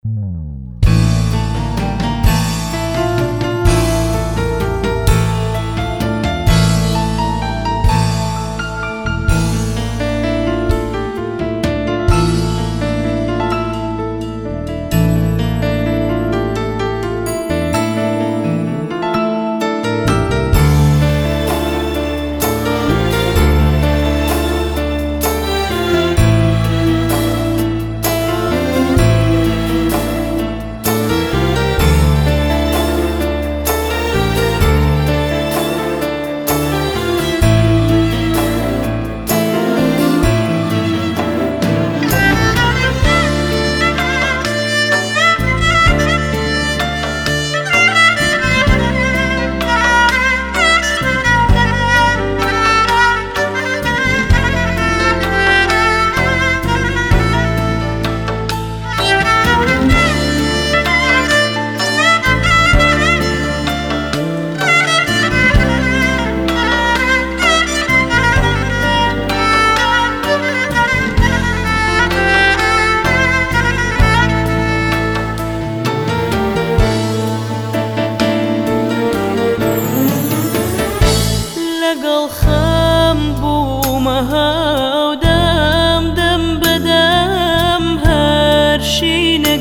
هاو دەم بەدەم هەرشی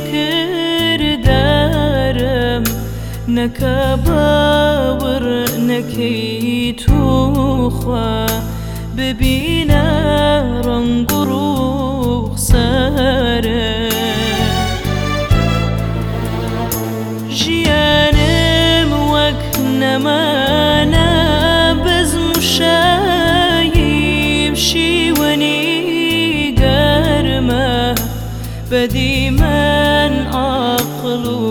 نەکردارم نەکە باوەڕ نەکەی توخوا ببینە ڕەنگ و ڕوخسارە ژیانم وەک نەمانە بەزم و شاییم شیوەنی گەرمە بەدی من عاقڵ و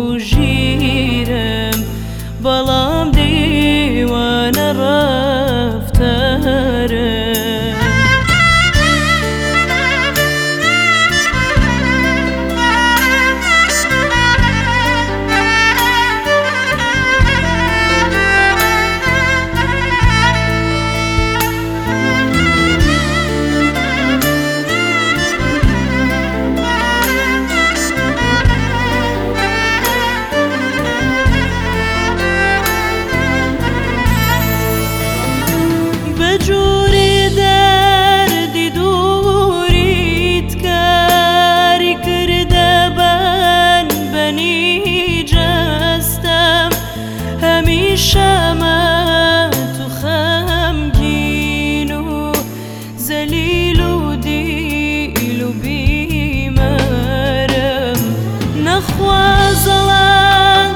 ژیرم بەڵام دیوانە ڕەفتارە جوری دردی دوریت کاری کرده بن بنی جستم همیشه من تو خمگین و ذلیل و دیل و بیمارم نخوازلان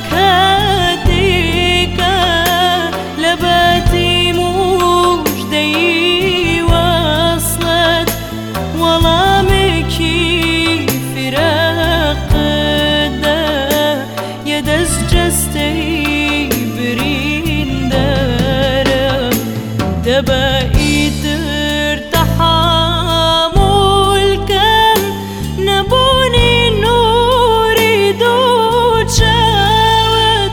لکتی که لبتی دبائيتر تحامل كم نبوني نوري دود شاوت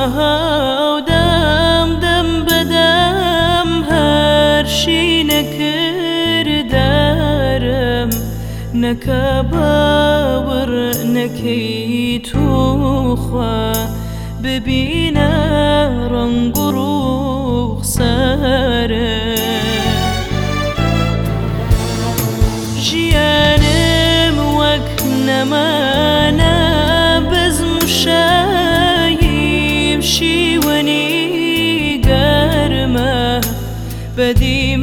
و دەم بەدەم هەرشی نەکردارم نەکە باوەڕ نەکەی توخوا ببینە ڕەنگ و ڕووخسارم ژیانم وەک نەمانە بەزم و شاییم شیوەنی گەرمە بەدیم